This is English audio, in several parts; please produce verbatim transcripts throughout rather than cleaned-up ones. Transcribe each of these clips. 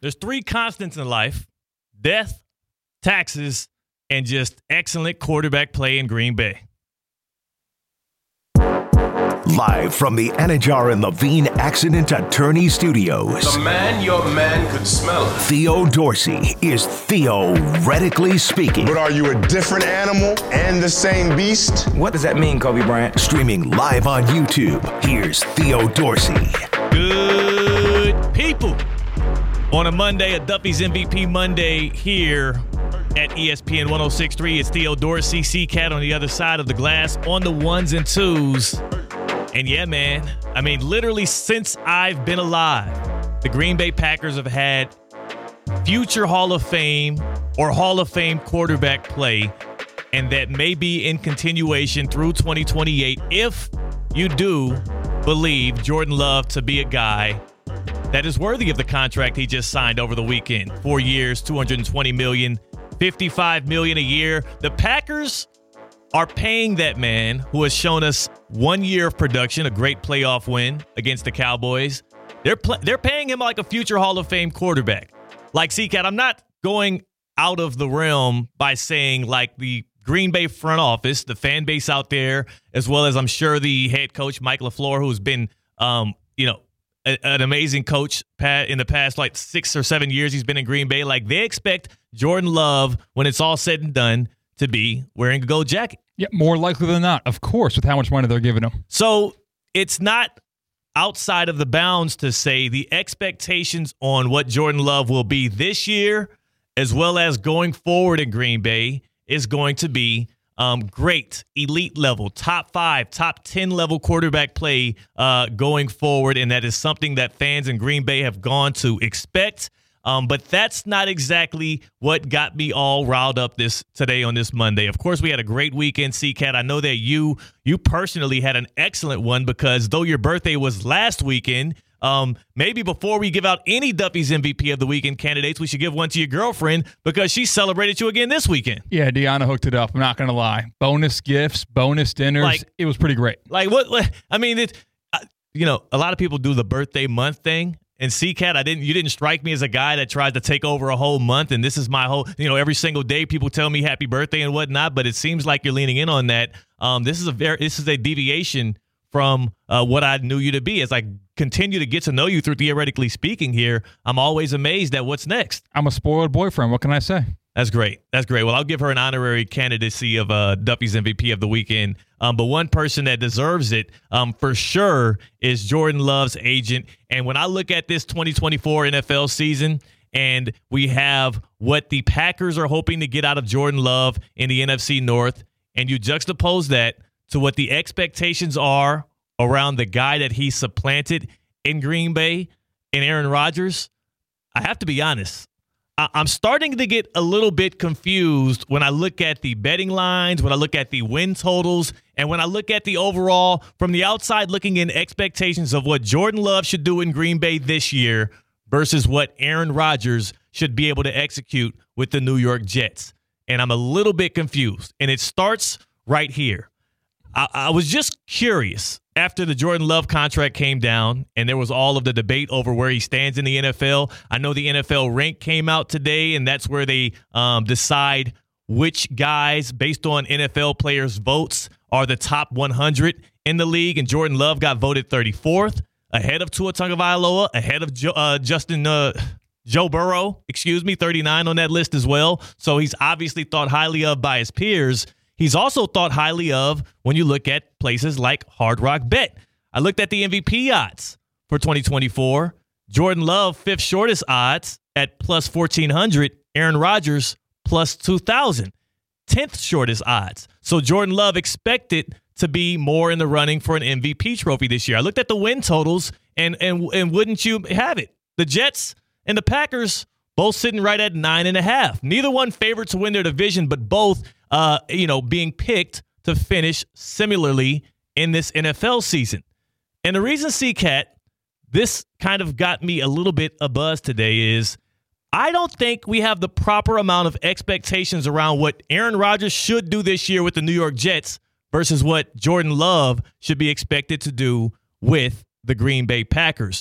There's three constants in life: death, taxes, and just excellent quarterback play in Green Bay. Live from the Anajar and Levine Accident Attorney Studios. The man your man could smell. Theo Dorsey is theoretically speaking. But are you a different animal and the same beast? What does that mean, Kobe Bryant? Streaming live on YouTube, here's Theo Dorsey. Good people. On a Monday, a Duffy's M V P Monday here at E S P N one oh six point three. It's Theo Dorsey, C-Cat on the other side of the glass on the ones and twos. And yeah, man, I mean, literally since I've been alive, the Green Bay Packers have had future Hall of Fame or Hall of Fame quarterback play, and that may be in continuation through twenty twenty-eight if you do believe Jordan Love to be a guy that is worthy of the contract he just signed over the weekend. Four years, two hundred twenty million dollars, fifty-five million dollars a year. The Packers are paying that man who has shown us one year of production, a great playoff win against the Cowboys. They're pl- they're paying him like a future Hall of Fame quarterback. Like, C-Cat, I'm not going out of the realm by saying like the Green Bay front office, the fan base out there, as well as I'm sure the head coach, Mike LaFleur, who's been, um, you know, a- an amazing coach Pat, in the past like six or seven years he's been in Green Bay. Like, they expect Jordan Love, when it's all said and done, to be wearing a gold jacket. Yeah, more likely than not, of course, with how much money they're giving him. So it's not outside of the bounds to say the expectations on what Jordan Love will be this year, as well as going forward in Green Bay, is going to be um, great, elite level, top five, top ten level quarterback play uh, going forward. And that is something that fans in Green Bay have gone to expect. Um, but that's not exactly what got me all riled up this today on this Monday. Of course, we had a great weekend, C-Cat. I know that you you personally had an excellent one because though your birthday was last weekend, um, maybe before we give out any Duffy's M V P of the weekend candidates, we should give one to your girlfriend because she celebrated you again this weekend. Yeah, Deanna hooked it up. I'm not going to lie. Bonus gifts, bonus dinners. Like, it was pretty great. Like what? I mean, it, uh, you know, a lot of people do the birthday month thing. And C-Cat, I didn't. You didn't strike me as a guy that tries to take over a whole month. And this is my whole, you know, every single day people tell me happy birthday and whatnot. But it seems like you're leaning in on that. Um, this is a very, this is a deviation from uh, what I knew you to be. As I continue to get to know you through theoretically speaking here, I'm always amazed at what's next. I'm a spoiled boyfriend. What can I say? That's great. That's great. Well, I'll give her an honorary candidacy of uh, Duffy's M V P of the weekend. Um, but one person that deserves it um, for sure is Jordan Love's agent. And when I look at this twenty twenty-four N F L season and we have what the Packers are hoping to get out of Jordan Love in the N F C North, and you juxtapose that to what the expectations are around the guy that he supplanted in Green Bay, in Aaron Rodgers, I have to be honest. I'm starting to get a little bit confused when I look at the betting lines, when I look at the win totals, and when I look at the overall, from the outside looking in, expectations of what Jordan Love should do in Green Bay this year versus what Aaron Rodgers should be able to execute with the New York Jets. And I'm a little bit confused. And it starts right here. I, I was just curious. After the Jordan Love contract came down and there was all of the debate over where he stands in the N F L, I know the N F L rank came out today, and that's where they um, decide which guys, based on N F L players' votes, are the top one hundred in the league. And Jordan Love got voted thirty-fourth, ahead of Tua Tagovailoa, ahead of jo- uh, Justin uh, Joe Burrow, excuse me, thirty-nine on that list as well. So he's obviously thought highly of by his peers. He's also thought highly of when you look at places like Hard Rock Bet. I looked at the M V P odds for twenty twenty-four. Jordan Love, fifth shortest odds at plus fourteen hundred. Aaron Rodgers, plus two thousand. tenth shortest odds. So Jordan Love expected to be more in the running for an M V P trophy this year. I looked at the win totals, and and and wouldn't you have it? The Jets and the Packers both sitting right at nine and a half. Neither one favored to win their division, but both Uh, you know, being picked to finish similarly in this N F L season. And the reason, C-Cat, this kind of got me a little bit abuzz today is I don't think we have the proper amount of expectations around what Aaron Rodgers should do this year with the New York Jets versus what Jordan Love should be expected to do with the Green Bay Packers.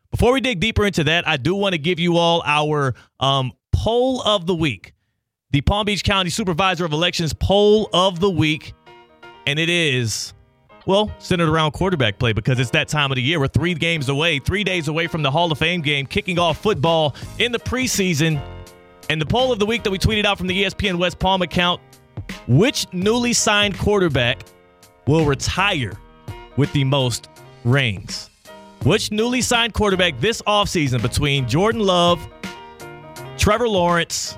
Before we dig deeper into that, I do want to give you all our um, poll of the week. The Palm Beach County Supervisor of Elections poll of the week. And it is, well, centered around quarterback play because it's that time of the year. We're three games away, three days away from the Hall of Fame game, kicking off football in the preseason. And the poll of the week that we tweeted out from the E S P N West Palm account, which newly signed quarterback will retire with the most rings? Which newly signed quarterback this offseason between Jordan Love, Trevor Lawrence,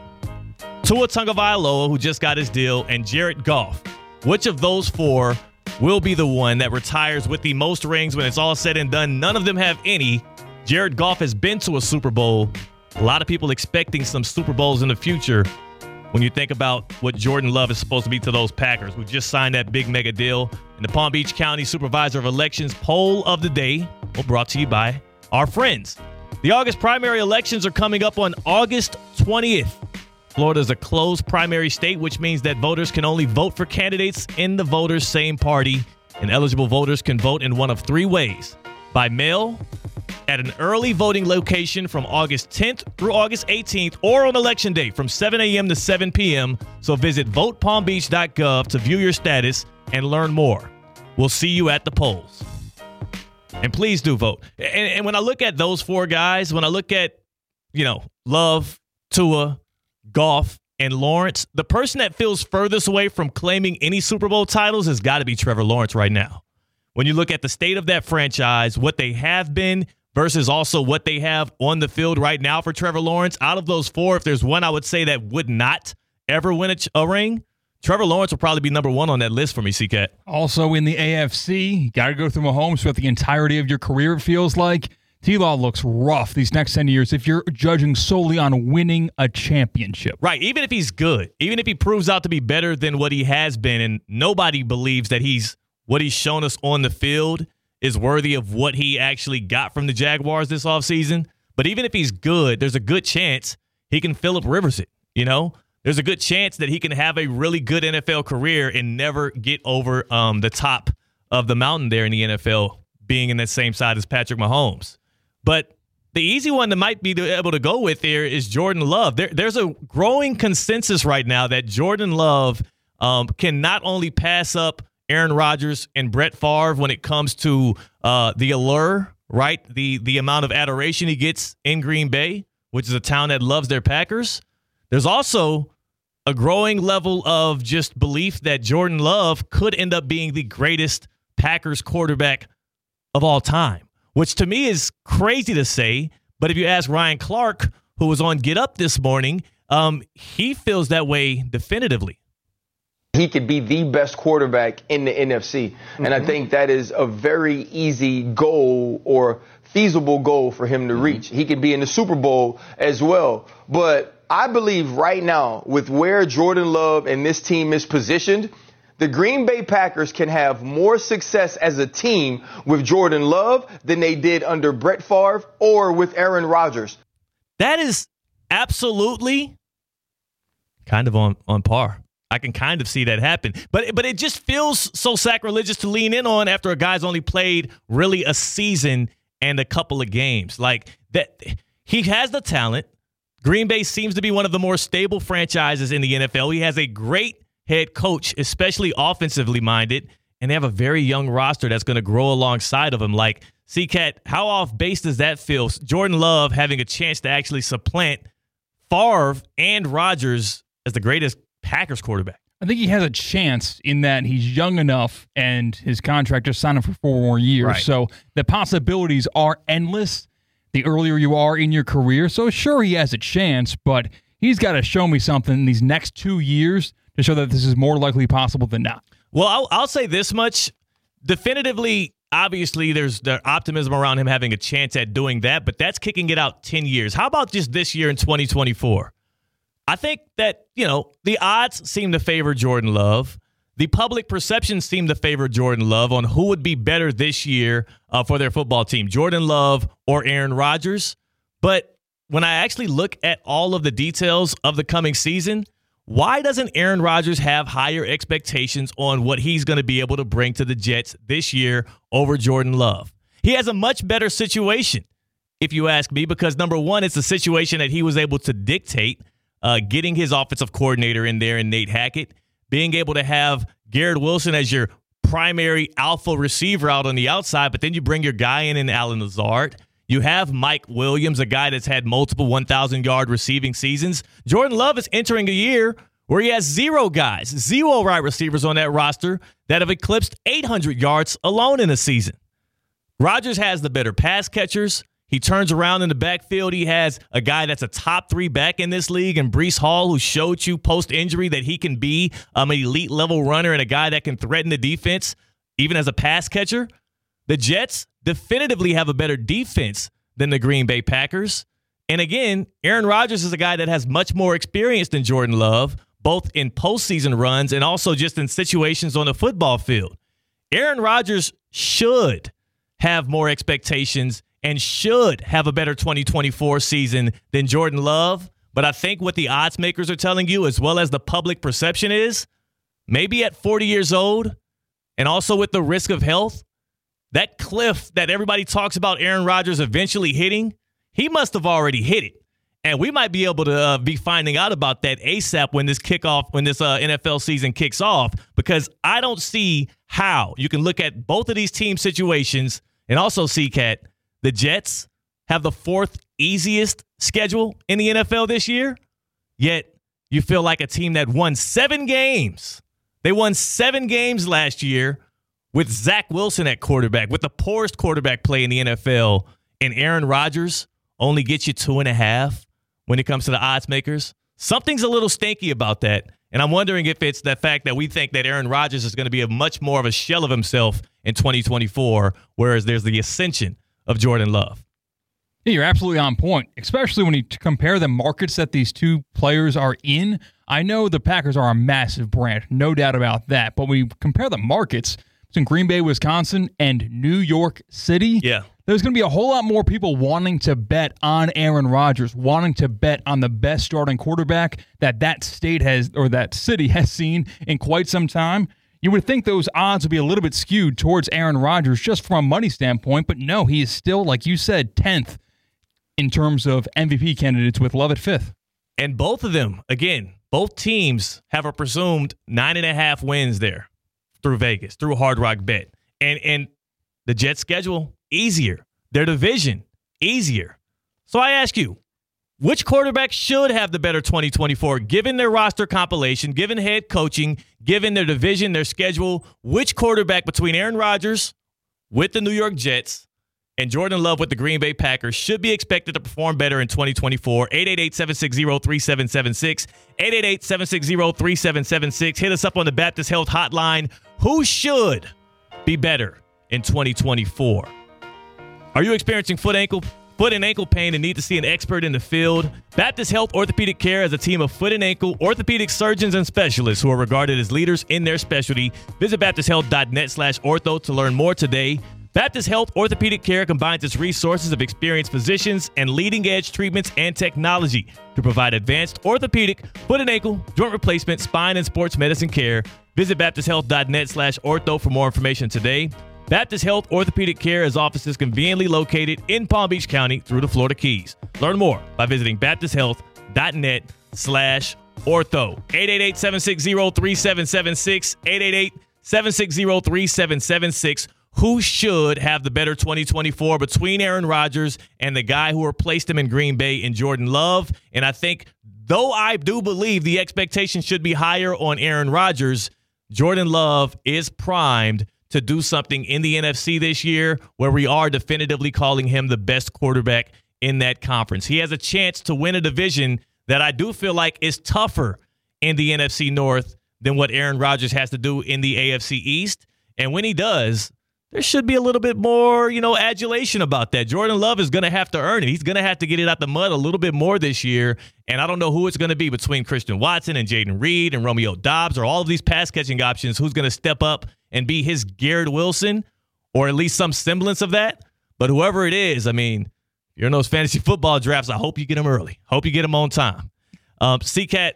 Tua Tagovailoa, who just got his deal, and Jared Goff, which of those four will be the one that retires with the most rings when it's all said and done? None of them have any. Jared Goff has been to a Super Bowl. A lot of people expecting some Super Bowls in the future when you think about what Jordan Love is supposed to be to those Packers, who just signed that big mega deal. And the Palm Beach County Supervisor of Elections poll of the day, well, brought to you by our friends. The August primary elections are coming up on August twentieth. Florida is a closed primary state, which means that voters can only vote for candidates in the voters' same party, and eligible voters can vote in one of three ways: by mail, at an early voting location from August tenth through August eighteenth, or on election day from seven a.m. to seven p.m. So visit vote palm beach dot gov to view your status and learn more. We'll see you at the polls. And please do vote. And, and when I look at those four guys, when I look at, you know, Love, Tua, Goff, and Lawrence, the person that feels furthest away from claiming any Super Bowl titles has got to be Trevor Lawrence right now. When you look at the state of that franchise, what they have been versus also what they have on the field right now for Trevor Lawrence, out of those four, if there's one I would say that would not ever win a, ch- a ring, Trevor Lawrence will probably be number one on that list for me, C-Cat. Also in the A F C, you got to go through Mahomes throughout the entirety of your career, it feels like. T-Law looks rough these next ten years if you're judging solely on winning a championship. Right, even if he's good, even if he proves out to be better than what he has been, and nobody believes that he's what he's shown us on the field is worthy of what he actually got from the Jaguars this offseason. But even if he's good, there's a good chance he can Phillip Rivers it, you know? There's a good chance that he can have a really good N F L career and never get over um, the top of the mountain there in the N F L, being in that same side as Patrick Mahomes. But the easy one that might be able to go with here is Jordan Love. There, there's a growing consensus right now that Jordan Love um, can not only pass up Aaron Rodgers and Brett Favre when it comes to uh, the allure, right? The, the amount of adoration he gets in Green Bay, which is a town that loves their Packers. There's also a growing level of just belief that Jordan Love could end up being the greatest Packers quarterback of all time, which to me is crazy to say. But if you ask Ryan Clark, who was on Get Up this morning, um, he feels that way definitively. He could be the best quarterback in the N F C. Mm-hmm. And I think that is a very easy goal or feasible goal for him to mm-hmm. reach. He could be in the Super Bowl as well. But I believe right now, with where Jordan Love and this team is positioned, the Green Bay Packers can have more success as a team with Jordan Love than they did under Brett Favre or with Aaron Rodgers. That is absolutely kind of on, on par. I can kind of see that happen. But but it just feels so sacrilegious to lean in on after a guy's only played really a season and a couple of games. Like that, he has the talent. Green Bay seems to be one of the more stable franchises in the N F L. He has a great head coach, especially offensively minded, and they have a very young roster that's going to grow alongside of him. Like, C-Cat, how off base does that feel? Jordan Love having a chance to actually supplant Favre and Rodgers as the greatest Packers quarterback. I think he has a chance in that he's young enough and his contract just signed him for four more years. Right. So the possibilities are endless the earlier you are in your career. So sure, he has a chance, but he's got to show me something in these next two years to show that this is more likely possible than not. Well, I'll, I'll say this much. Definitively, obviously, there's the optimism around him having a chance at doing that, but that's kicking it out ten years. How about just this year in twenty twenty-four? I think that, you know, the odds seem to favor Jordan Love. The public perceptions seem to favor Jordan Love on who would be better this year uh, for their football team, Jordan Love or Aaron Rodgers. But when I actually look at all of the details of the coming season, why doesn't Aaron Rodgers have higher expectations on what he's going to be able to bring to the Jets this year over Jordan Love? He has a much better situation if you ask me, because number one, it's a situation that he was able to dictate, uh, getting his offensive coordinator in there and Nate Hackett, being able to have Garrett Wilson as your primary alpha receiver out on the outside, but then you bring your guy in in Allen Lazard. You have Mike Williams, a guy that's had multiple one thousand yard receiving seasons. Jordan Love is entering a year where he has zero guys, zero wide receivers on that roster that have eclipsed eight hundred yards alone in a season. Rodgers has the better pass catchers. He turns around in the backfield. He has a guy that's a top three back in this league, and Breece Hall, who showed you post-injury that he can be um, an elite-level runner and a guy that can threaten the defense, even as a pass catcher. The Jets definitively have a better defense than the Green Bay Packers. And again, Aaron Rodgers is a guy that has much more experience than Jordan Love, both in postseason runs and also just in situations on the football field. Aaron Rodgers should have more expectations and should have a better twenty twenty-four season than Jordan Love. But I think what the odds makers are telling you, as well as the public perception, is maybe at forty years old and also with the risk of health, that cliff that everybody talks about Aaron Rodgers eventually hitting, he must have already hit it. And we might be able to uh, be finding out about that ASAP when this kickoff, when this uh, N F L season kicks off, because I don't see how you can look at both of these team situations and also see, Cat, the Jets have the fourth easiest schedule in the N F L this year, yet you feel like a team that won seven games. They won seven games last year with Zach Wilson at quarterback, with the poorest quarterback play in the N F L, and Aaron Rodgers only gets you two and a half when it comes to the odds makers. Something's a little stinky about that, and I'm wondering if it's the fact that we think that Aaron Rodgers is going to be a much more of a shell of himself in twenty twenty-four, whereas there's the ascension of Jordan Love. Yeah, you're absolutely on point, especially when you compare the markets that these two players are in. I know the Packers are a massive brand, no doubt about that, but when you compare the markets between Green Bay, Wisconsin, and New York City, yeah, there's going to be a whole lot more people wanting to bet on Aaron Rodgers, wanting to bet on the best starting quarterback that that state has, or that city has seen in quite some time. You would think those odds would be a little bit skewed towards Aaron Rodgers just from a money standpoint, but no, he is still, like you said, tenth in terms of M V P candidates with Love at fifth. And both of them, again, both teams have a presumed nine and a half wins there through Vegas, through Hard Rock Bet. And and the Jets' schedule, easier. Their division, easier. So I ask you, which quarterback should have the better twenty twenty-four, given their roster compilation, given head coaching, given their division, their schedule? Which quarterback between Aaron Rodgers with the New York Jets and Jordan Love with the Green Bay Packers should be expected to perform better in twenty twenty-four? eight eight eight, seven six zero, three seven seven six. eight eight eight, seven six zero, three seven seven six. Hit us up on the Baptist Health Hotline. Who should be better in twenty twenty-four? Are you experiencing foot ankle foot and ankle pain and need to see an expert in the field? Baptist Health Orthopedic Care has a team of foot and ankle orthopedic surgeons and specialists who are regarded as leaders in their specialty. Visit baptist health dot net slash ortho to learn more today. Baptist Health Orthopedic Care combines its resources of experienced physicians and leading-edge treatments and technology to provide advanced orthopedic, foot and ankle, joint replacement, spine, and sports medicine care. Visit baptist health dot net slash ortho for more information today. Baptist Health Orthopedic Care has offices conveniently located in Palm Beach County through the Florida Keys. Learn more by visiting baptist health dot net slash ortho. eight eight eight, seven six zero, three seven seven six. eight eight eight, seven six zero, three seven seven six. Who should have the better twenty twenty-four between Aaron Rodgers and the guy who replaced him in Green Bay in Jordan Love? And I think, though I do believe the expectation should be higher on Aaron Rodgers, Jordan Love is primed to do something in the N F C this year where we are definitively calling him the best quarterback in that conference. He has a chance to win a division that I do feel like is tougher in the N F C North than what Aaron Rodgers has to do in the A F C East. And when he does, there should be a little bit more, you know, adulation about that. Jordan Love is going to have to earn it. He's going to have to get it out the mud a little bit more this year. And I don't know who it's going to be between Christian Watson and Jaden Reed and Romeo Doubs or all of these pass-catching options. Who's going to step up and be his Garrett Wilson, or at least some semblance of that? But whoever it is, I mean, you're in those fantasy football drafts, I hope you get them early. Hope you get them on time. Um, C-Cat,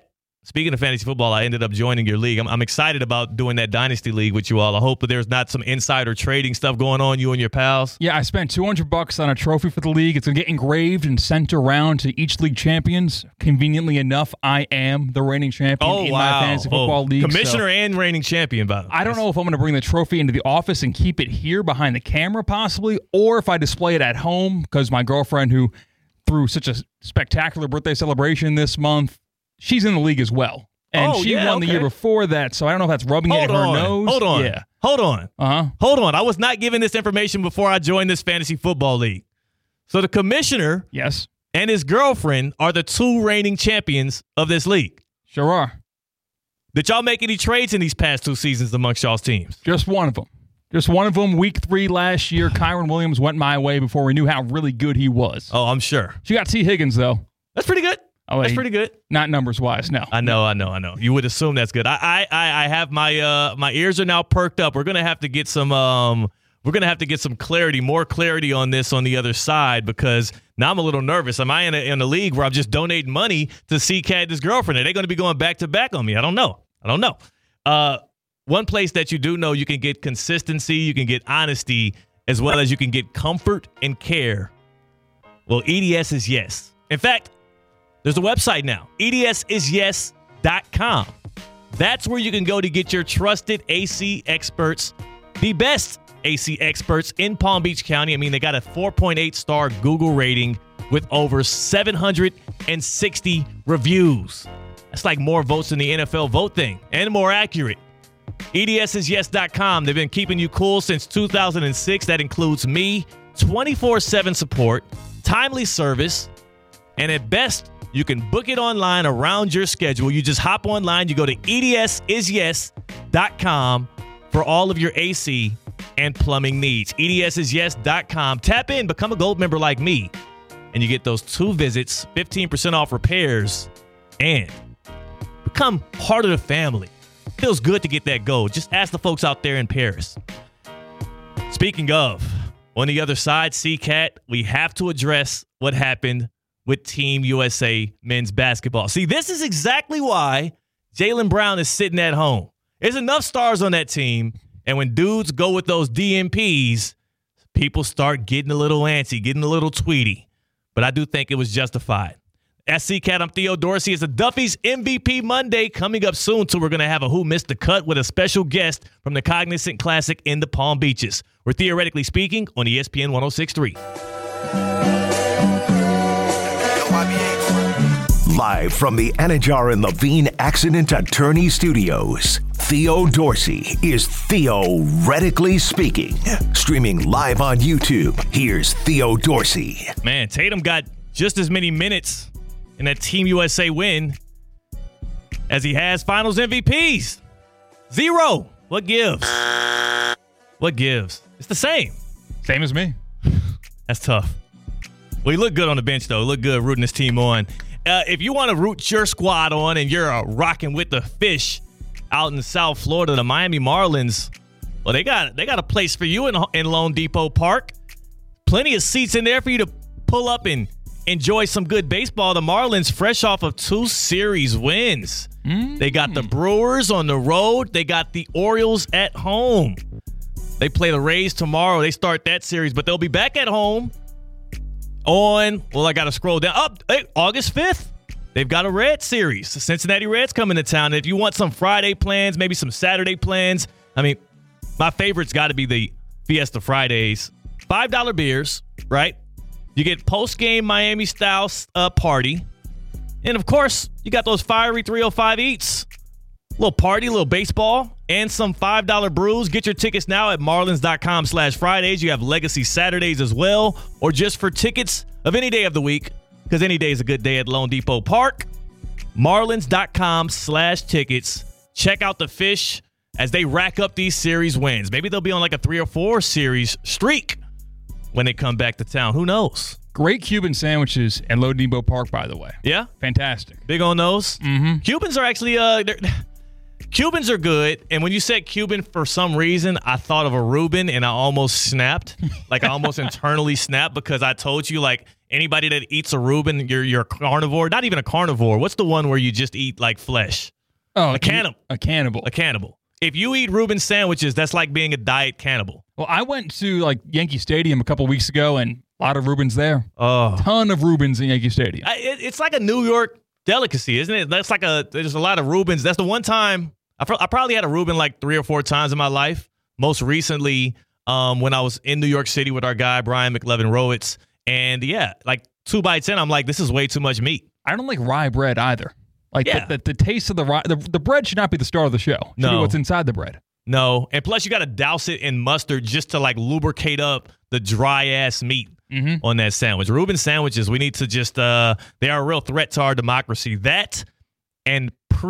speaking of fantasy football, I ended up joining your league. I'm, I'm excited about doing that Dynasty League with you all. I hope that there's not some insider trading stuff going on, you and your pals. Yeah, I spent two hundred bucks on a trophy for the league. It's going to get engraved and sent around to each league champions. Conveniently enough, I am the reigning champion oh, in wow. my fantasy football oh, league. Commissioner so and reigning champion, by the way. I don't know if I'm going to bring the trophy into the office and keep it here behind the camera possibly, or if I display it at home because my girlfriend, who threw such a spectacular birthday celebration this month, she's in the league as well. And oh, she yeah, won okay. the year before that, so I don't know if that's rubbing Hold it in her on. nose. Hold on. Yeah. Hold on. Uh-huh. Hold on. I was not given this information before I joined this fantasy football league. So the commissioner Yes. and his girlfriend are the two reigning champions of this league. Sure are. Did y'all make any trades in these past two seasons amongst y'all's teams? Just one of them. Just one of them. Week three last year, Kyron Williams went my way before we knew how really good he was. Oh, I'm sure. She got T. Higgins, though. That's pretty good. Oh, That's he- pretty good. Not numbers-wise, no. I know, I know, I know. You would assume that's good. I, I, I have my, uh, my ears are now perked up. We're gonna have to get some, um, we're gonna have to get some clarity, more clarity on this on the other side, because now I'm a little nervous. Am I in a, in a league where I'm just donating money to C-Cat and his girlfriend? Are they going to be going back to back on me? I don't know. I don't know. Uh, one place that you do know you can get consistency, you can get honesty, as well as you can get comfort and care. Well, E D S is yes. In fact, there's a website now, E D S is yes dot com. That's where you can go to get your trusted A C experts, the best A C experts in Palm Beach County. I mean, they got a four point eight star Google rating with over seven hundred sixty reviews. That's like more votes than the N F L vote thing, and more accurate. E D S is yes dot com. They've been keeping you cool since two thousand six. That includes me, twenty-four seven support, timely service, and at best, you can book it online around your schedule. You just hop online. You go to E D S is yes dot com for all of your A C and plumbing needs. E D S is yes dot com. Tap in, become a gold member like me, and you get those two visits, fifteen percent off repairs, and become part of the family. Feels good to get that gold. Just ask the folks out there in Paris. Speaking of, on the other side, C-Cat, we have to address what happened with Team U S A men's basketball. See, this is exactly why Jaylen Brown is sitting at home. There's enough stars on that team, and when dudes go with those D M Ps, people start getting a little antsy, getting a little tweety. But I do think it was justified. At C-Cat, I'm Theo Dorsey. It's a Duffy's M V P Monday coming up soon, so we're going to have a Who Missed the Cut with a special guest from the Cognizant Classic in the Palm Beaches. We're Theoretically Speaking on E S P N one oh six point three. Live from the Anajar and Levine Accident Attorney Studios, Theo Dorsey is Theoretically Speaking. Streaming live on YouTube, here's Theo Dorsey. Man, Tatum got just as many minutes in that Team U S A win as he has Finals M V Ps. Zero. What gives? What gives? It's the same. Same as me. That's tough. Well, he looked good on the bench, though. He looked good rooting his team on. Uh, if you want to root your squad on and you're uh, rocking with the fish out in South Florida, the Miami Marlins, well, they got they got a place for you in, in Lone Depot Park. Plenty of seats in there for you to pull up and enjoy some good baseball. The Marlins, fresh off of two series wins. Mm. They got the Brewers on the road. They got the Orioles at home. They play the Rays tomorrow. They start that series, but they'll be back at home on, well, I got to scroll down. Up oh, hey, August fifth. They've got a Red series. The Cincinnati Reds coming to town. And if you want some Friday plans, maybe some Saturday plans, I mean, my favorite's got to be the Fiesta Fridays. five dollar beers, right? You get post-game Miami-style uh, party. And, of course, you got those fiery three oh five eats. A little party, a little baseball, and some five dollar brews. Get your tickets now at marlins.com slash Fridays. You have Legacy Saturdays as well, or just for tickets of any day of the week, because any day is a good day at Lone Depot Park. Marlins.com slash tickets. Check out the fish as they rack up these series wins. Maybe they'll be on like a three or four series streak when they come back to town. Who knows? Great Cuban sandwiches at Lone Depot Park, by the way. Yeah? Fantastic. Big on those? Mm-hmm. Cubans are actually... uh. Cubans are good, and when you said Cuban, for some reason, I thought of a Reuben, and I almost snapped. Like, I almost internally snapped because I told you, like, anybody that eats a Reuben, you're you're a carnivore. Not even a carnivore. What's the one where you just eat like flesh? Oh, a cannibal. A cannibal. A cannibal. If you eat Reuben sandwiches, that's like being a diet cannibal. Well, I went to like Yankee Stadium a couple weeks ago, and a lot of Reubens there. Oh, ton of Reubens in Yankee Stadium. I, it, it's like a New York delicacy, isn't it? That's like a. There's a lot of Reubens. That's the one time I, pro- I probably had a Reuben like three or four times in my life. Most recently, um, when I was in New York City with our guy Brian McLevin Rowitz, and yeah, like two bites in, I'm like, this is way too much meat. I don't like rye bread either. Like yeah. the, the, the taste of the rye, the, the bread should not be the star of the show. It should No. be what's inside the bread. No, and plus you got to douse it in mustard just to like lubricate up the dry ass meat Mm-hmm. on that sandwich. Reuben sandwiches, we need to just. Uh, they are a real threat to our democracy. That and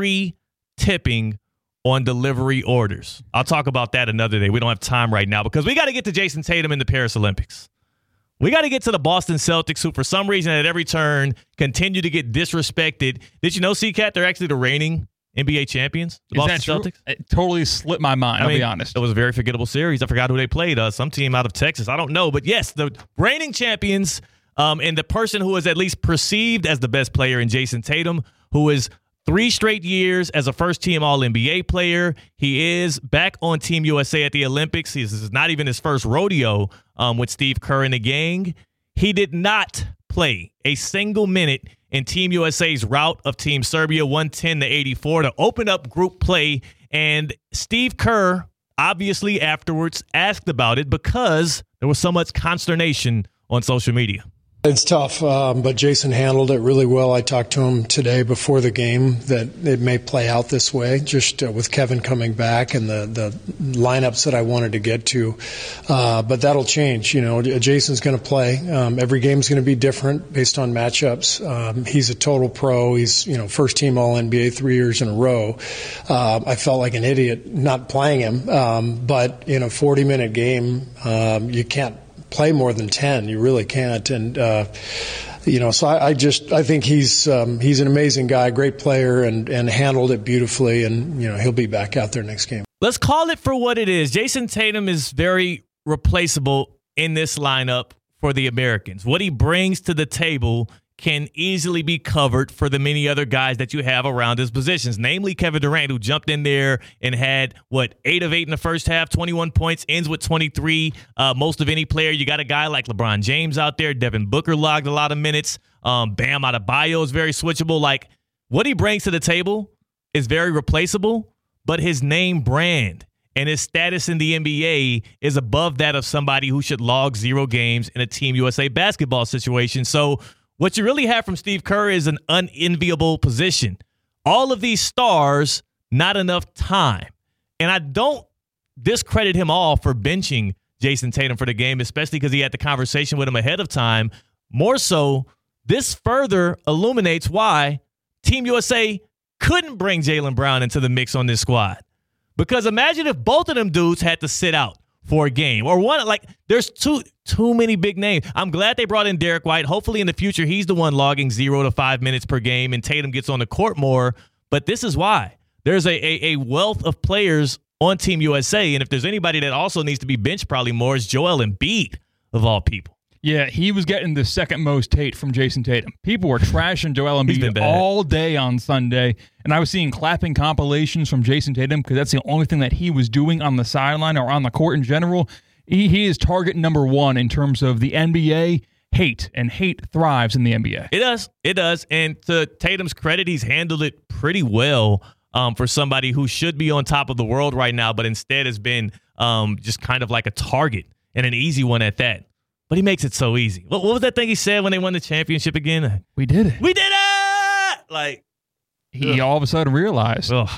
pre-tipping on delivery orders. I'll talk about that another day. We don't have time right now because we got to get to Jason Tatum in the Paris Olympics. We got to get to the Boston Celtics, who for some reason at every turn continue to get disrespected. Did you know, C-Cat, they're actually the reigning N B A champions? The Is Boston that true? Celtics? It totally slipped my mind, I I'll mean, be honest. It was a very forgettable series. I forgot who they played. Uh, some team out of Texas. I don't know. But yes, the reigning champions um, and the person who is at least perceived as the best player in Jason Tatum, who is three straight years as a first-team All N B A player. He is back on Team U S A at the Olympics. This is not even his first rodeo um, with Steve Kerr and the gang. He did not play a single minute in Team U S A's rout of Team Serbia one ten to eighty-four to open up group play. And Steve Kerr, obviously afterwards, asked about it because there was so much consternation on social media. It's tough, um, but Jason handled it really well. I talked to him today before the game that it may play out this way, just uh, with Kevin coming back and the, the lineups that I wanted to get to. Uh, but that'll change. You know, Jason's going to play. Um, every game's going to be different based on matchups. Um, he's a total pro. He's, you know, first team All N B A three years in a row. Uh, I felt like an idiot not playing him. Um, but in a forty minute game, um, you can't play more than ten. You really can't. And, uh, you know, so I, I just, I think he's, um, he's an amazing guy, great player, and, and handled it beautifully. And, you know, he'll be back out there next game. Let's call it for what it is. Jason Tatum is very replaceable in this lineup for the Americans. What he brings to the table can easily be covered for the many other guys that you have around his positions, namely Kevin Durant, who jumped in there and had, what, eight of eight in the first half, twenty-one points, ends with twenty-three, uh, most of any player. You got a guy like LeBron James out there. Devin Booker logged a lot of minutes. Um, Bam Adebayo is very switchable. Like, what he brings to the table is very replaceable, but his name brand and his status in the N B A is above that of somebody who should log zero games in a Team U S A basketball situation. So what you really have from Steve Kerr is an unenviable position. All of these stars, not enough time. And I don't discredit him all for benching Jason Tatum for the game, especially because he had the conversation with him ahead of time. More so, this further illuminates why Team U S A couldn't bring Jaylen Brown into the mix on this squad. Because imagine if both of them dudes had to sit out for a game, or one, like there's too too many big names. I'm glad they brought in Derek White. Hopefully in the future he's the one logging zero to five minutes per game and Tatum gets on the court more. But this is why there's a, a, a wealth of players on Team U S A, and if there's anybody that also needs to be benched probably more is Joel Embiid, of all people. Yeah, he was getting the second most hate from Jason Tatum. People were trashing Joel Embiid all day on Sunday, and I was seeing clapping compilations from Jason Tatum because that's the only thing that he was doing on the sideline or on the court in general. He, he is target number one in terms of the N B A hate, and hate thrives in the N B A. It does. It does. And to Tatum's credit, he's handled it pretty well um, for somebody who should be on top of the world right now, but instead has been um, just kind of like a target, and an easy one at that. But he makes it so easy. What, what was that thing he said when they won the championship again? We did it. We did it! Like, he ugh. all of a sudden realized, ugh.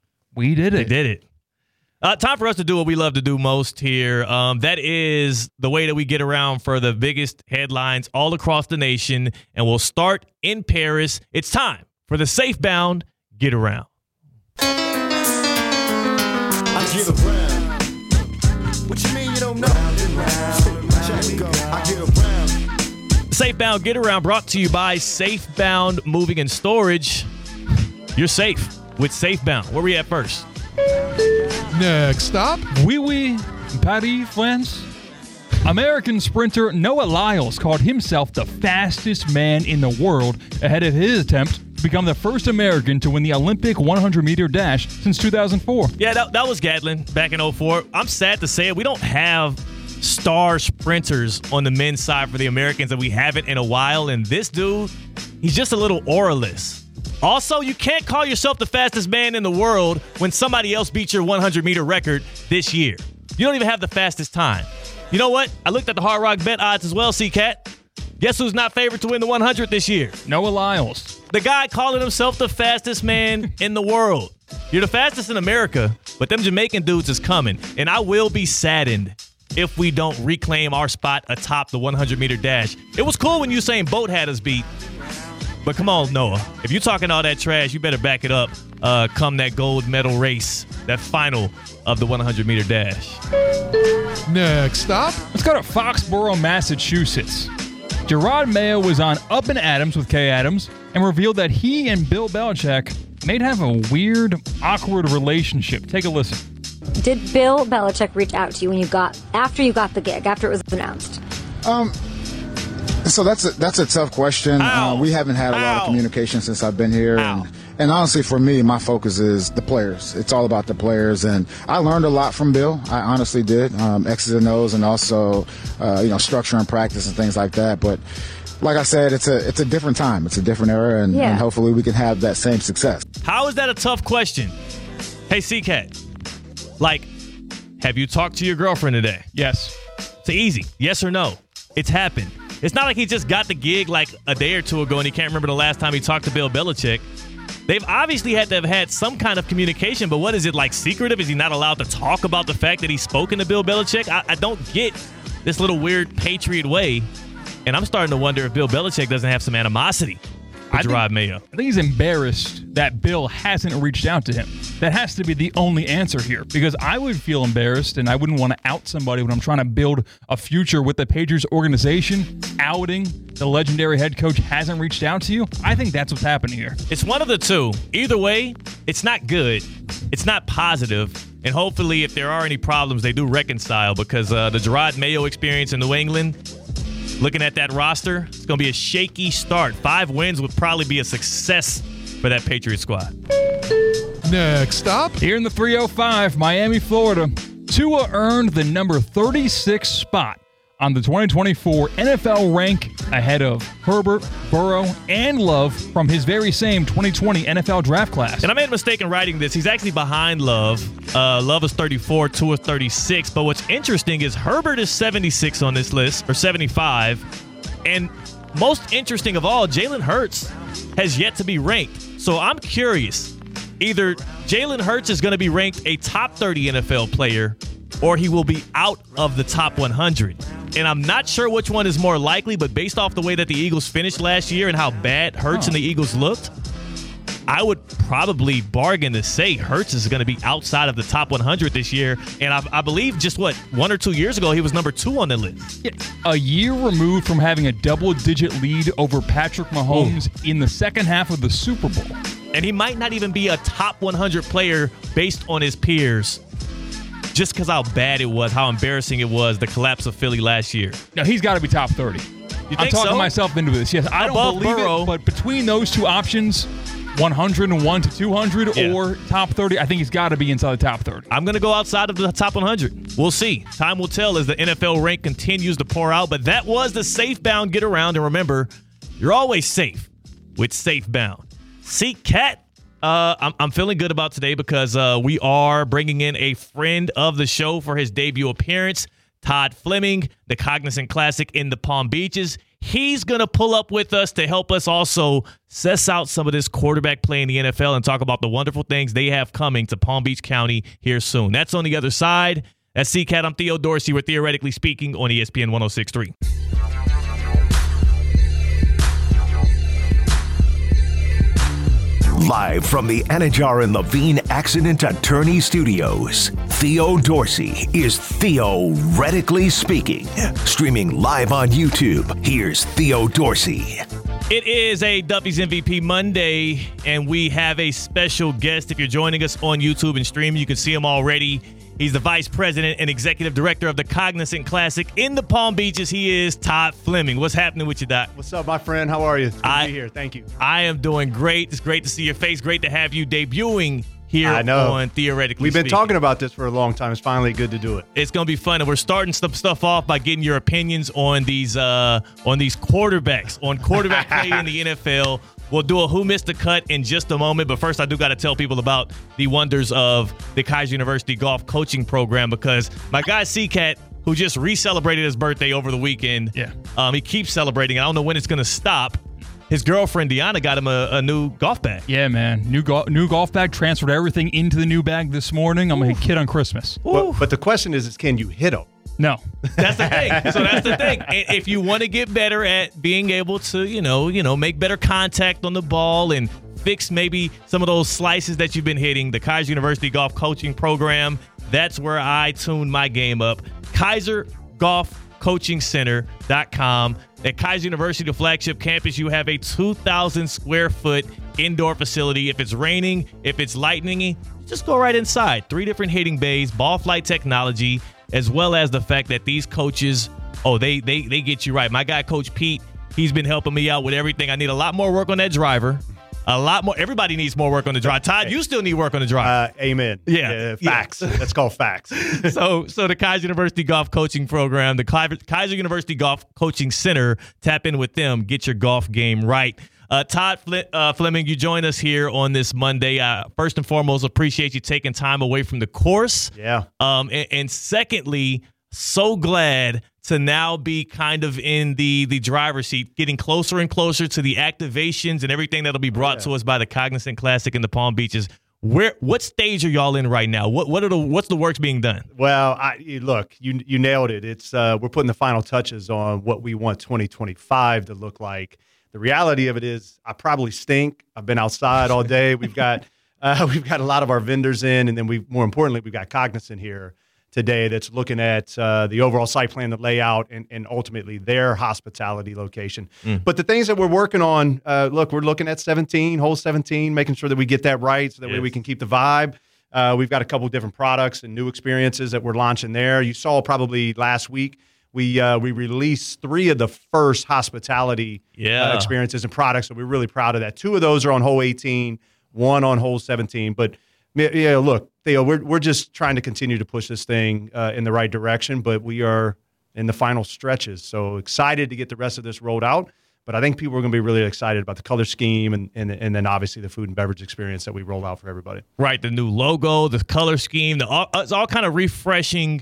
we did it. We did it. Uh, time for us to do what we love to do most here. Um, that is the way that we get around for the biggest headlines all across the nation. And we'll start in Paris. It's time for the Safebound Get Around. I get around. What you mean you don't know? Safebound Get Around brought to you by Safebound Moving and Storage. You're safe with Safebound. Where we at first? Next stop. Oui, oui. Paris, France. American sprinter Noah Lyles called himself the fastest man in the world ahead of his attempt to become the first American to win the Olympic one hundred meter dash since two thousand four. Yeah, that, that was Gatlin back in oh four. I'm sad to say it. We don't have star sprinters on the men's side for the Americans, and we haven't in a while. And this dude, he's just a little auraless. Also, you can't call yourself the fastest man in the world when somebody else beat your one hundred meter record this year. You don't even have the fastest time. You know what? I looked at the Hard Rock Bet odds as well, C-Cat. Guess who's not favored to win the one hundred this year? Noah Lyles. The guy calling himself the fastest man in the world. You're the fastest in America, but them Jamaican dudes is coming. And I will be saddened if we don't reclaim our spot atop the one hundred meter dash. It was cool when Usain Bolt had us beat. But come on, Noah. If you're talking all that trash, you better back it up uh, come that gold medal race, that final of the one hundred meter dash. Next stop. Let's go to Foxborough, Massachusetts. Gerard Mayo was on Up and Adams with Kay Adams and revealed that he and Bill Belichick may have a weird, awkward relationship. Take a listen. Did Bill Belichick reach out to you when you got after you got the gig, after it was announced? Um, so that's a, that's a tough question. Uh, we haven't had a Ow. lot of communication since I've been here, Ow. and, and honestly, for me, my focus is the players. It's all about the players, and I learned a lot from Bill. I honestly did, um, X's and O's, and also uh, you know, structure and practice and things like that. But like I said, it's a it's a different time. It's a different era, and, Yeah. and hopefully we can have that same success. How is that a tough question? Hey, C-Cat. Like, have you talked to your girlfriend today? Yes. It's easy. Yes or no. It's happened. It's not like he just got the gig like a day or two ago and he can't remember the last time he talked to Bill Belichick. They've obviously had to have had some kind of communication, but what is it, like secretive? Is he not allowed to talk about the fact that he's spoken to Bill Belichick? I, I don't get this little weird Patriot way, and I'm starting to wonder if Bill Belichick doesn't have some animosity with Gerard Mayo. I think he's embarrassed that Bill hasn't reached out to him. That has to be the only answer here, because I would feel embarrassed and I wouldn't want to out somebody when I'm trying to build a future with the Patriots organization. Outing the legendary head coach hasn't reached out to you. I think that's what's happening here. It's one of the two. Either way, it's not good. It's not positive. And hopefully, if there are any problems, they do reconcile, because uh, the Gerard Mayo experience in New England, looking at that roster, it's going to be a shaky start. Five wins would probably be a success for that Patriot squad. Next stop. Here in the three oh five, Miami, Florida, Tua earned the number thirty-six spot on the twenty twenty-four N F L rank ahead of Herbert, Burrow, and Love from his very same twenty twenty N F L draft class. And I made a mistake in writing this. He's actually behind Love. Uh, Love is thirty-four, Tua thirty-six. But what's interesting is Herbert is seventy-six on this list, or seventy-five. And most interesting of all, Jalen Hurts has yet to be ranked. So I'm curious. Either Jalen Hurts is going to be ranked a top thirty N F L player, or he will be out of the top one hundred. And I'm not sure which one is more likely, but based off the way that the Eagles finished last year and how bad Hurts and the Eagles looked, I would probably bargain to say Hurts is going to be outside of the top one hundred this year. And I, I believe just, what, one or two years ago, he was number two on the list. Yeah, a year removed from having a double-digit lead over Patrick Mahomes Ooh. in the second half of the Super Bowl. And he might not even be a top one hundred player based on his peers, just because how bad it was, how embarrassing it was, the collapse of Philly last year. No, he's got to be top thirty. You think I'm talking so? myself into this. Yes, I Above don't believe Burrow. it, but between those two options, one hundred one to two hundred Yeah. or top thirty, I think he's got to be inside the top thirty. I'm going to go outside of the top one hundred. We'll see. Time will tell as the N F L rank continues to pour out. But that was the SafeBound Get Around. And remember, you're always safe with SafeBound. See, Cat, uh, I'm, I'm feeling good about today because uh, we are bringing in a friend of the show for his debut appearance, Todd Fleming, the Cognizant Classic in the Palm Beaches. He's going to pull up with us to help us also suss out some of this quarterback play in the N F L and talk about the wonderful things they have coming to Palm Beach County here soon. That's on the other side. That's C-Cat. I'm Theo Dorsey. We're Theoretically Speaking on E S P N one oh six point three. Live from the Anajar and Levine Accident Attorney Studios, Theo Dorsey is Theoretically Speaking. Streaming live on YouTube, here's Theo Dorsey. It is a Duffy's M V P Monday, and we have a special guest. If you're joining us on YouTube and streaming, you can see him already. He's the vice president and executive director of the Cognizant Classic in the Palm Beaches. He is Todd Fleming. What's happening with you, Doc? What's up, my friend? How are you? It's good I, to be here. Thank you. I am doing great. It's great to see your face. Great to have you debuting here I know. on Theoretically We've been Speaking. talking about this for a long time. It's finally good to do it. It's going to be fun, and we're starting some stuff off by getting your opinions on these uh, on these quarterbacks, on quarterback play in the N F L. We'll do a Who Missed the Cut in just a moment, but first I do got to tell people about the wonders of the Kaiser University Golf Coaching Program, because my guy C-Cat, who just re-celebrated his birthday over the weekend, yeah, um, he keeps celebrating. I don't know when it's going to stop. His girlfriend, Deanna, got him a, a new golf bag. Yeah, man. New, go- new golf bag, transferred everything into the new bag this morning. I'm a kid on Christmas. But, but the question is, is can you hit them? No. That's the thing. So that's the thing. If you want to get better at being able to, you know, you know, make better contact on the ball and fix maybe some of those slices that you've been hitting, the Kaiser University Golf Coaching Program, that's where I tune my game up. Kaiser Golf Coaching Center dot com. At Kaiser University, the flagship campus, you have a two thousand square foot indoor facility. If it's raining, if it's lightning, just go right inside. Three different hitting bays, ball flight technology, as well as the fact that these coaches, oh, they they they get you right. My guy, Coach Pete, he's been helping me out with everything. I need a lot more work on that driver. A lot more. Everybody needs more work on the drive. Todd, you still need work on the drive. Uh, amen. Yeah. Uh, facts. Yeah. That's called facts. so, so the Kaiser University Golf Coaching Program, the Kaiser University Golf Coaching Center, tap in with them. Get your golf game right. Uh, Todd Fle- uh, Fleming, you join us here on this Monday. Uh, first and foremost, appreciate you taking time away from the course. Yeah. Um, and, and secondly, so glad to now be kind of in the the driver's seat, getting closer and closer to the activations and everything that'll be brought yeah. to us by the Cognizant Classic in the Palm Beaches. Where, what stage are y'all in right now? What, what are the, what's the works being done? Well, I, look, you you nailed it. It's uh, we're putting the final touches on what we want twenty twenty-five to look like. The reality of it is, I probably stink. I've been outside all day. We've got uh, we've got a lot of our vendors in, and then we more importantly, we've got Cognizant here today that's looking at uh, the overall site plan, the layout, and, and ultimately their hospitality location. Mm. But the things that we're working on, uh, look, we're looking at seventeen, hole seventeen, making sure that we get that right so that yes. way we can keep the vibe. Uh, we've got a couple different products and new experiences that we're launching there. You saw probably last week, we uh, we released three of the first hospitality yeah. uh, experiences and products, so we're really proud of that. Two of those are on hole eighteen, one on hole seventeen. But, yeah, look, Theo, we're we're just trying to continue to push this thing uh, in the right direction, but we are in the final stretches. So excited to get the rest of this rolled out. But I think people are going to be really excited about the color scheme and, and and then obviously the food and beverage experience that we roll out for everybody. Right, the new logo, the color scheme, the all, it's all kind of refreshing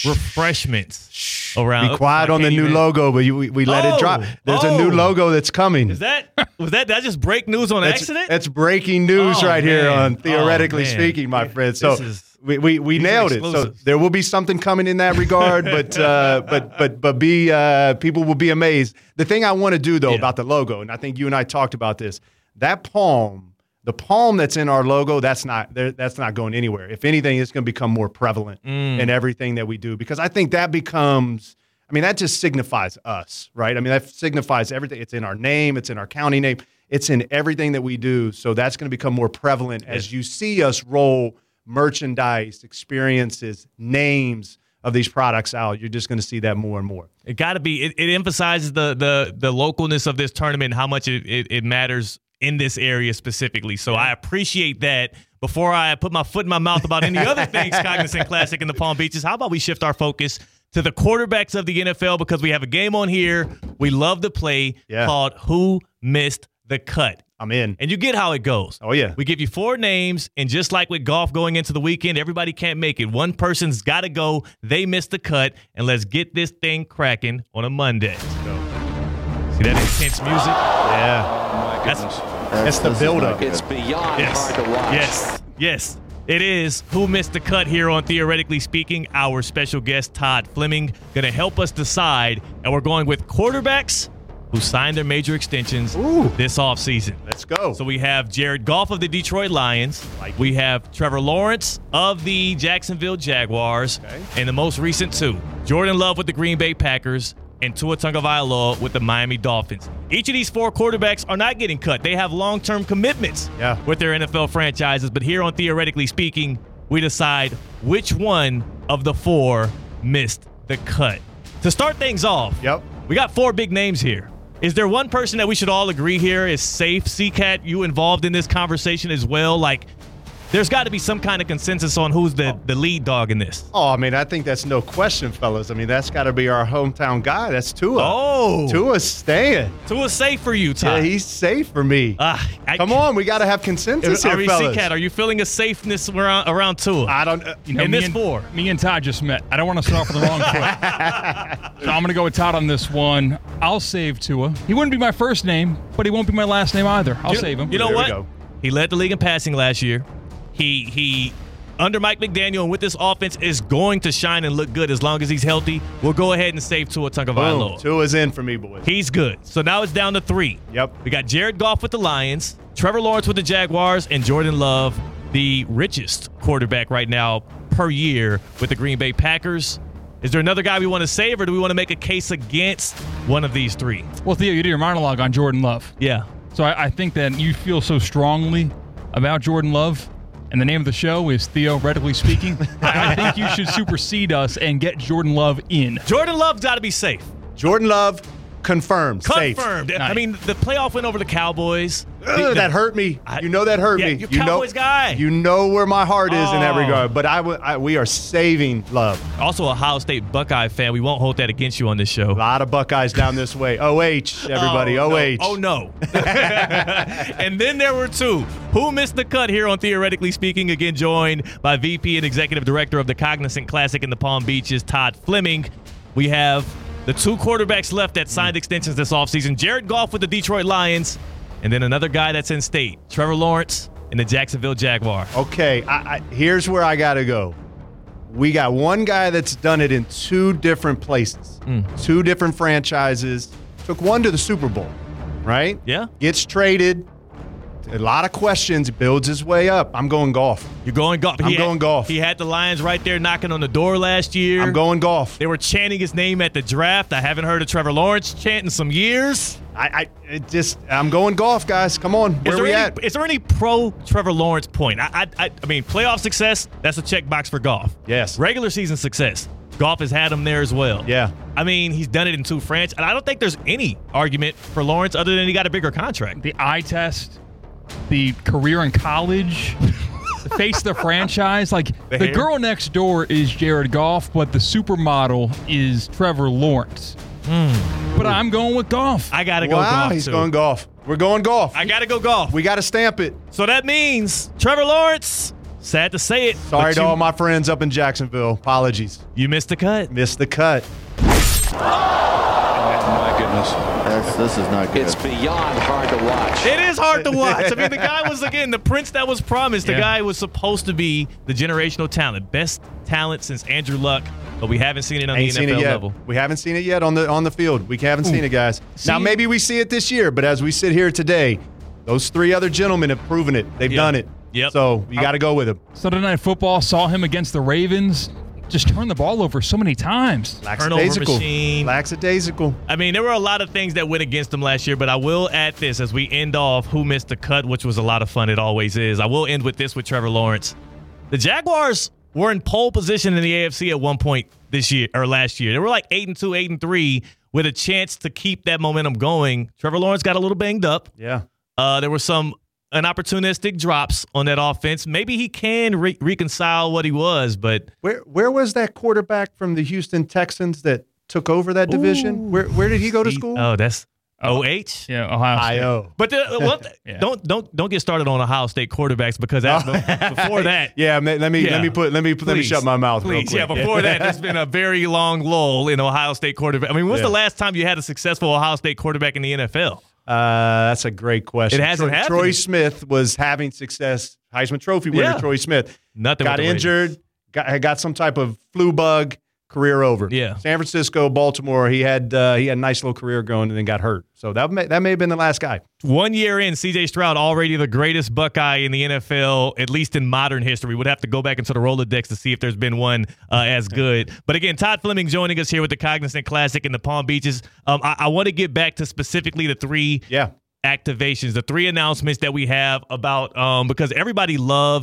refreshments around. Be quiet on the new even... logo, but you, we, we let oh, it drop. There's oh. a new logo that's coming. Is that was that? Did I just break news on that's, accident? That's breaking news oh, right man. here on Theoretically oh, Speaking, my friend. So. This is, We we, we nailed it. So there will be something coming in that regard, but uh, but but but be uh, people will be amazed. The thing I want to do though yeah. about the logo, and I think you and I talked about this, that palm, the palm that's in our logo, that's not that's not going anywhere. If anything, it's going to become more prevalent mm. in everything that we do, because I think that becomes. I mean, that just signifies us, right? I mean, that signifies everything. It's in our name. It's in our county name. It's in everything that we do. So that's going to become more prevalent yeah. as you see us roll merchandise, experiences, names of these products out. You're just going to see that more and more. It got to be. It, it emphasizes the the the localness of this tournament, how much it, it, it matters in this area specifically. So I appreciate that. Before I put my foot in my mouth about any other things, Cognizant Classic in the Palm Beaches, how about we shift our focus to the quarterbacks of the N F L, because we have a game on here we love to play yeah. called Who Missed the Cut. I'm in. And you get how it goes. Oh, yeah. We give you four names, and just like with golf going into the weekend, everybody can't make it. One person's got to go. They missed the cut, and let's get this thing cracking on a Monday. Let's go. See that intense music? Yeah. Oh, my goodness. That's, that's the build-up. It's beyond yes. hard to watch. Yes, yes. It is Who Missed the Cut here on Theoretically Speaking. Our special guest, Todd Fleming, going to help us decide, and we're going with quarterbacks who signed their major extensions Ooh. this offseason. Let's go. So we have Jared Goff of the Detroit Lions. Like we have Trevor Lawrence of the Jacksonville Jaguars. Okay. And the most recent two, Jordan Love with the Green Bay Packers and Tua Tagovailoa with the Miami Dolphins. Each of these four quarterbacks are not getting cut. They have long-term commitments yeah. with their N F L franchises. But here on Theoretically Speaking, we decide which one of the four missed the cut. To start things off, yep, we got four big names here. Is there one person that we should all agree here is safe? C-Cat, you involved in this conversation as well? Like, there's got to be some kind of consensus on who's the, the lead dog in this. Oh, I mean, I think that's no question, fellas. I mean, that's got to be our hometown guy. That's Tua. Oh. Tua's staying. Tua's safe for you, Ty. Yeah, he's safe for me. Uh, I, Come on, we got to have consensus are here, fellas. C-Cat, are you feeling a safeness around, around Tua? I don't uh, you know, in me this and, four. Me and Todd just met. I don't want to start off with the wrong foot. So I'm going to go with Todd on this one. I'll save Tua. He wouldn't be my first name, but he won't be my last name either. I'll you, save him. You know there what? He led the league in passing last year. He he under Mike McDaniel and with this offense is going to shine and look good as long as he's healthy. We'll go ahead and save Tua Tagovailoa. Tua's in for me, boys. He's good. So now it's down to three. Yep. We got Jared Goff with the Lions, Trevor Lawrence with the Jaguars, and Jordan Love, the richest quarterback right now per year with the Green Bay Packers. Is there another guy we want to save, or do we want to make a case against one of these three? Well, Theo, you did your monologue on Jordan Love. Yeah. So I, I think that you feel so strongly about Jordan Love, and the name of the show is Theoretically Speaking. I, I think you should supersede us and get Jordan Love in. Jordan Love's got to be safe. Jordan Love, confirmed. Confirmed. Safe. I mean, the playoff win over the Cowboys. Ugh, the, the, that hurt me. I, you know that hurt yeah, me. You're you Cowboys know, guy. You know where my heart is oh. in that regard. But I, w- I, we are saving Love. Also a Ohio State Buckeye fan. We won't hold that against you on this show. A lot of Buckeyes down this way. O H, everybody. Oh, O H. No. Oh, no. And then there were two. Who missed the cut here on Theoretically Speaking? Again, joined by V P and Executive Director of the Cognizant Classic in the Palm Beaches, Todd Fleming. We have the two quarterbacks left that signed extensions this offseason. Jared Goff with the Detroit Lions, and then another guy that's in state, Trevor Lawrence and the Jacksonville Jaguars. Okay, I, I, here's where I got to go. We got one guy that's done it in two different places, mm. two different franchises, took one to the Super Bowl, right? Yeah. Gets traded. A lot of questions. Builds his way up. I'm going Goff. You're going Goff. I'm he going had, Goff. He had the Lions right there knocking on the door last year. I'm going Goff. They were chanting his name at the draft. I haven't heard of Trevor Lawrence chanting in some years. I, I it just I'm going Goff, guys. Come on, where is we any, at? Is there any pro Trevor Lawrence point? I, I I mean, playoff success, that's a checkbox for Goff. Yes. Regular season success, Goff has had him there as well. Yeah. I mean, he's done it in two franchises, and I don't think there's any argument for Lawrence other than he got a bigger contract. The eye test, the career in college, the face of the franchise. Like, the, the girl next door is Jared Goff, but the supermodel is Trevor Lawrence. Mm. But I'm going with Goff. I got to go wow, Goff, he's too. going Goff. We're going Goff. I got to go Goff. We got to stamp it. So that means Trevor Lawrence, sad to say it. Sorry to you, all my friends up in Jacksonville. Apologies. You missed the cut. Missed the cut. My goodness. That's, this is not good. It's beyond hard to watch. It is hard to watch. I mean, the guy was, again, the prince that was promised. The yeah. guy was supposed to be the generational talent. Best talent since Andrew Luck, but we haven't seen it on Ain't the N F L seen it yet. level. We haven't seen it yet on the on the field. We haven't Ooh. seen it, guys. See, now, maybe we see it this year, but as we sit here today, those three other gentlemen have proven it. They've yep. done it. Yep. So you got to go with them. Sunday Night Football, saw him against the Ravens. Just turn the ball over so many times. Turnover machine. Lackadaisical. I mean, there were a lot of things that went against him last year, but I will add this as we end off who missed the cut, which was a lot of fun. It always is. I will end with this with Trevor Lawrence. The Jaguars were in pole position in the A F C at one point this year or last year. They were like eight and two, eight and three, with a chance to keep that momentum going. Trevor Lawrence got a little banged up. Yeah. Uh, there were some an opportunistic drops on that offense. Maybe he can re- reconcile what he was, but where where was that quarterback from the Houston Texans that took over that division? Ooh. Where where did he go to school? Oh, that's O H. Yeah, Ohio State. I O. But the, well, yeah. don't don't don't get started on Ohio State quarterbacks because that, before that, yeah, let me yeah. let me put let me please, let me shut my mouth. Please, real yeah. quick. Before that, there's been a very long lull in Ohio State quarterback. I mean, when's yeah. the last time you had a successful Ohio State quarterback in the N F L? Uh, that's a great question. It hasn't Troy, happened. Troy Smith was having success. Heisman Trophy winner Yeah. Troy Smith. Nothing got with the injured. Got got some type of flu bug. Career over. Yeah. San Francisco, Baltimore. He had uh, he had a nice little career going and then got hurt. So that may, that may have been the last guy. One year in, C J Stroud already the greatest Buckeye in the N F L, at least in modern history. Would have to go back into the Rolodex to see if there's been one uh, as good. But again, Todd Fleming joining us here with the Cognizant Classic in the Palm Beaches. Um, I, I want to get back to specifically the three yeah. activations, the three announcements that we have about um, because everybody loves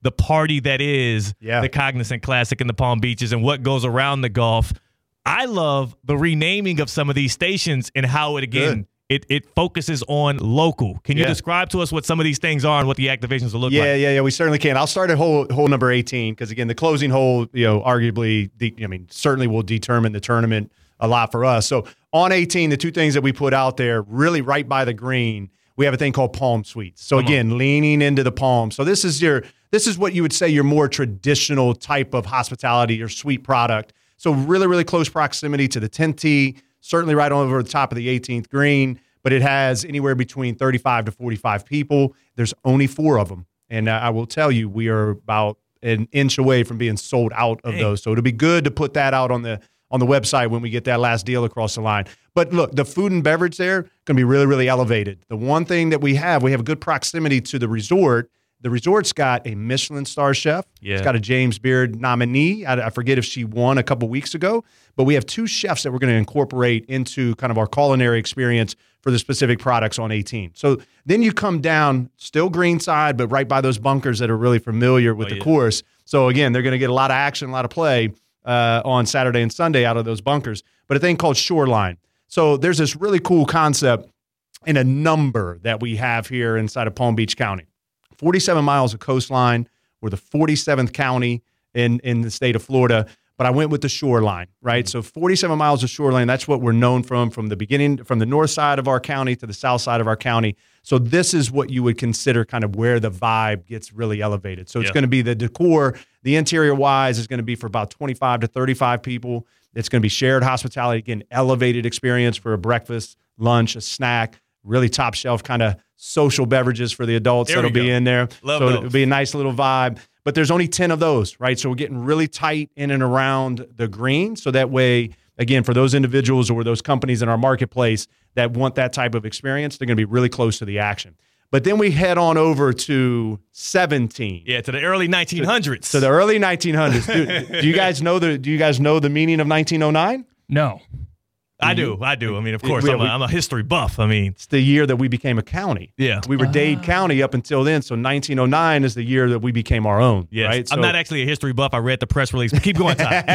the party that is yeah. the Cognizant Classic in the Palm Beaches and what goes around the golf. I love the renaming of some of these stations and how it, again, it, it focuses on local. Can you yeah. describe to us what some of these things are and what the activations will look yeah, like? Yeah, yeah, yeah. We certainly can. I'll start at hole hole number eighteen because, again, the closing hole, you know, arguably, de- I mean, certainly will determine the tournament a lot for us. So on eighteen, the two things that we put out there, really right by the green, we have a thing called Palm Suites. So Come again, on. leaning into the palm. So this is your this is what you would say your more traditional type of hospitality or suite product. So really, really close proximity to the tenth tee, certainly right over the top of the eighteenth green, but it has anywhere between thirty-five to forty-five people. There's only four of them. And uh, I will tell you, we are about an inch away from being sold out of Dang. those. So it'll be good to put that out on the on the website when we get that last deal across the line. But look, the food and beverage there going to be really, really elevated. The one thing that we have, we have a good proximity to the resort. The resort's got a Michelin star chef. Yeah. It's got a James Beard nominee. I, I forget if she won a couple weeks ago, but we have two chefs that we're going to incorporate into kind of our culinary experience for the specific products on eighteen. So then you come down, still greenside, but right by those bunkers that are really familiar with Oh, the yeah. course. So again, they're going to get a lot of action, a lot of play uh, on Saturday and Sunday out of those bunkers. But a thing called Shoreline. So there's this really cool concept and a number that we have here inside of Palm Beach County. forty-seven miles of coastline. We're the forty-seventh county in, in the state of Florida, but I went with the shoreline, right? So forty-seven miles of shoreline, that's what we're known from, from the beginning, from the north side of our county to the south side of our county. So this is what you would consider kind of where the vibe gets really elevated. So it's Yeah. going to be the decor, the interior-wise is going to be for about twenty-five to thirty-five people. It's going to be shared hospitality, again, elevated experience for a breakfast, lunch, a snack, really top shelf kind of social beverages for the adults There we that'll be go. in there. Love so those. it'll be a nice little vibe. But there's only ten of those, right? So we're getting really tight in and around the green. So that way, again, for those individuals or those companies in our marketplace that want that type of experience, they're going to be really close to the action. But then we head on over to seventeen. Yeah, to the early nineteen hundreds. To the early nineteen hundreds. do, do you guys know the do you guys know the meaning of nineteen oh nine? No. I do. I do. I mean, of course, Yeah, I'm, a, we- I'm a history buff. I mean, It's the year that we became a county. yeah. We were Dade County up until then, so nineteen oh nine is the year that we became our own. Yes. Right? I'm So- not actually a history buff. I read the press release. But keep going, Ty.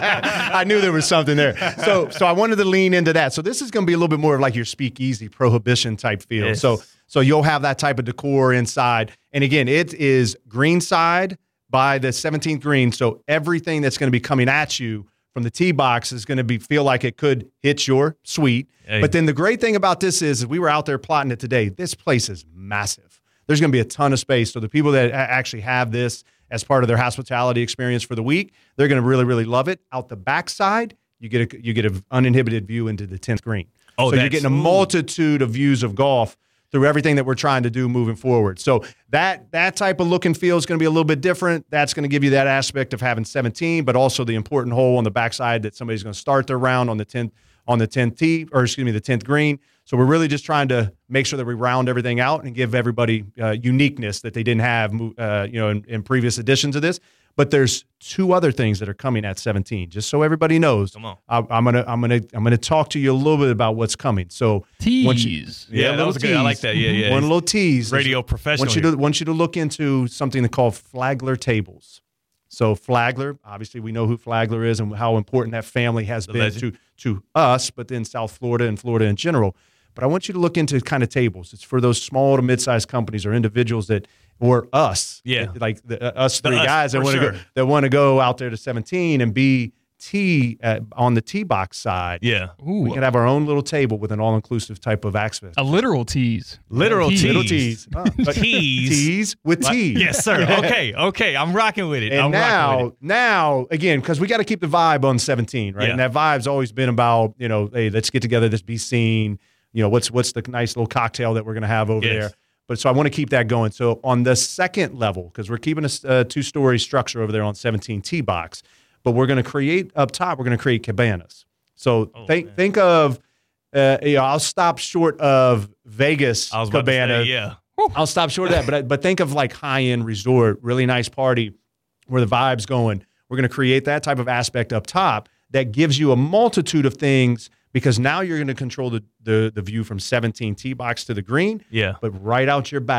I knew there was something there. So so I wanted to lean into that. So this is going to be a little bit more of like your speakeasy prohibition type feel. Yes. So so you'll have that type of decor inside. And again, it is greenside by the seventeenth green. So everything that's going to be coming at you from the tee box is going to be feel like it could hit your suite. Hey. But then the great thing about this is, is we were out there plotting it today. This place is massive. There's going to be a ton of space. So the people that a- actually have this as part of their hospitality experience for the week, they're going to really, really love it. Out the backside, you get a you get an uninhibited view into the tenth green. Oh, so you're that's- getting a multitude of views of golf through everything that we're trying to do moving forward. So that that type of look and feel is going to be a little bit different. That's going to give you that aspect of having seventeen, but also the important hole on the backside that somebody's going to start their round on the tenth on the tenth tee, or excuse me, the tenth green. So we're really just trying to make sure that we round everything out and give everybody uh, uniqueness that they didn't have, uh, you know, in, in previous editions of this. But there's two other things that are coming at seventeen, just so everybody knows. Come on. I, I'm gonna, I'm gonna, I'm gonna talk to you a little bit about what's coming. So once you- Tease. Yeah, a that little was good. I like tease. that. Yeah, yeah. One little tease. Radio professional Want you here. to want you to look into something called Flagler tables. So Flagler, obviously, we know who Flagler is and how important that family has The been legend. to to us, but then South Florida and Florida in general. But I want you to look into kind of tables. It's for those small to mid-sized companies or individuals that, or us, Yeah. like the, uh, us The three us, guys that for want to sure. go that want to go out there to seventeen and be tee at, on the tee box side. Yeah. Ooh, We can have our own little table with an all-inclusive type of access. a literal tease. Literal Tease. tease. Little tees. Uh, but Tees. Tees with What? tees. Yes, sir. Okay. Okay. I'm rocking with it. And I'm rocking now, with it. now again, because we got to keep the vibe on seventeen, right? Yeah. And that vibe's always been about, you know, hey, let's get together, let's be seen. You know, what's what's the nice little cocktail that we're going to have over Yes. there? But so I want to keep that going. So on the second level, because we're keeping a s- uh, two-story structure over there on seventeen tee box, but we're going to create up top. We're going to create cabanas. So Oh, think man. think of, uh, you know, I'll stop short of Vegas I was about cabana. to say, yeah. I'll stop short of that, but I- but think of like high end resort, really nice party, where the vibe's going. We're going to create that type of aspect up top that gives you a multitude of things, because now you're going to control the the, the view from seventeen tee box to the green, Yeah. but right out your back,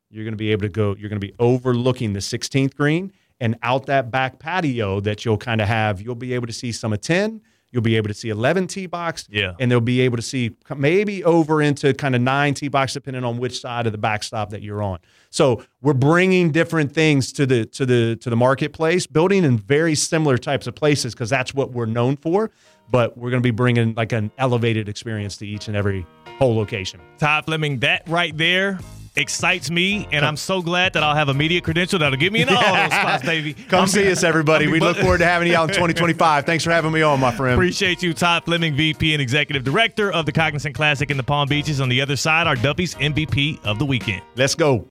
you're going to be able to go, you're going to be overlooking the sixteenth green, and out that back patio that you'll kind of have, you'll be able to see some of ten, you'll be able to see eleven tee box, yeah. and they'll be able to see maybe over into kind of nine tee box, depending on which side of the backstop that you're on. So we're bringing different things to the to the to the marketplace, building in very similar types of places because that's what we're known for. But we're going to be bringing like an elevated experience to each and every whole location. Todd Fleming, that right there excites me, and I'm so glad that I'll have a media credential that'll get me in all those spots, baby. Come I'm, see us, everybody. I'm, We look forward to having you out in twenty twenty-five. Thanks for having me on, my friend. Appreciate you, Todd Fleming, V P and Executive Director of the Cognizant Classic in the Palm Beaches. On the other side, our Duffy's M V P of the weekend. Let's go.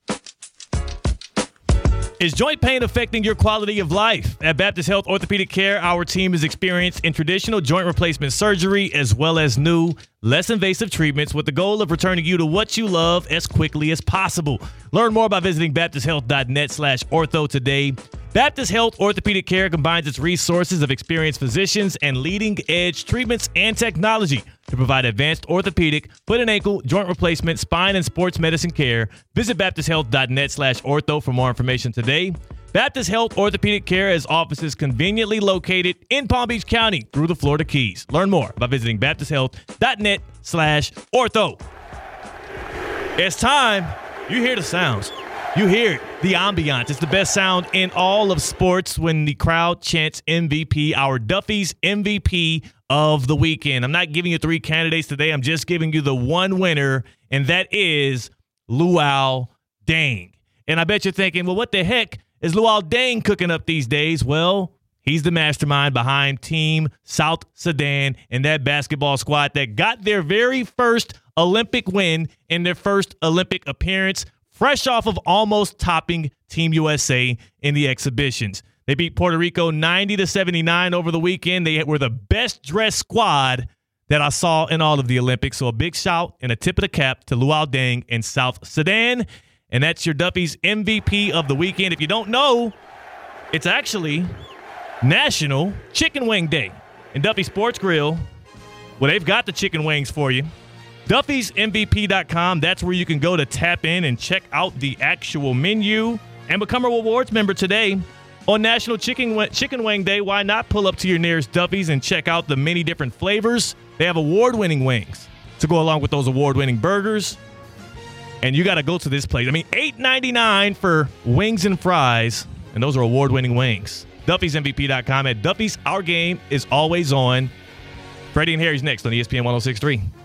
Is joint pain affecting your quality of life? At Baptist Health Orthopedic Care, our team is experienced in traditional joint replacement surgery as well as new, less invasive treatments with the goal of returning you to what you love as quickly as possible. Learn more by visiting baptist health dot net slash ortho today. Baptist Health Orthopedic Care combines its resources of experienced physicians and leading-edge treatments and technology to provide advanced orthopedic, foot and ankle, joint replacement, spine, and sports medicine care. Visit baptist health dot net slash ortho for more information today. Baptist Health Orthopedic Care has offices conveniently located in Palm Beach County through the Florida Keys. Learn more by visiting baptist health dot net slash ortho. It's time. You hear the sounds. You hear it, the ambiance. It's the best sound in all of sports when the crowd chants M V P, our Duffy's M V P of the weekend. I'm not giving you three candidates today. I'm just giving you the one winner, and that is Luol Deng. And I bet you're thinking, well, what the heck is Luol Deng cooking up these days? Well, he's the mastermind behind Team South Sudan and that basketball squad that got their very first Olympic win in their first Olympic appearance, fresh off of almost topping Team U S A in the exhibitions. They beat Puerto Rico ninety to seventy-nine over the weekend. They were the best dressed squad that I saw in all of the Olympics. So a big shout and a tip of the cap to Luol Deng and South Sudan. And that's your Duffy's M V P of the weekend. If you don't know, it's actually National Chicken Wing Day. And Duffy Sports Grill, well, they've got the chicken wings for you. Duffy's M V P dot com, that's where you can go to tap in and check out the actual menu and become a rewards member today. On National Chicken Chicken Wing Day, why not pull up to your nearest Duffy's and check out the many different flavors? They have award-winning wings to go along with those award-winning burgers. And you got to go to this place. I mean, eight ninety-nine for wings and fries, and those are award-winning wings. Duffy's M V P dot com. At Duffy's, our game is always on. Freddie and Harry's next on E S P N one oh six point three.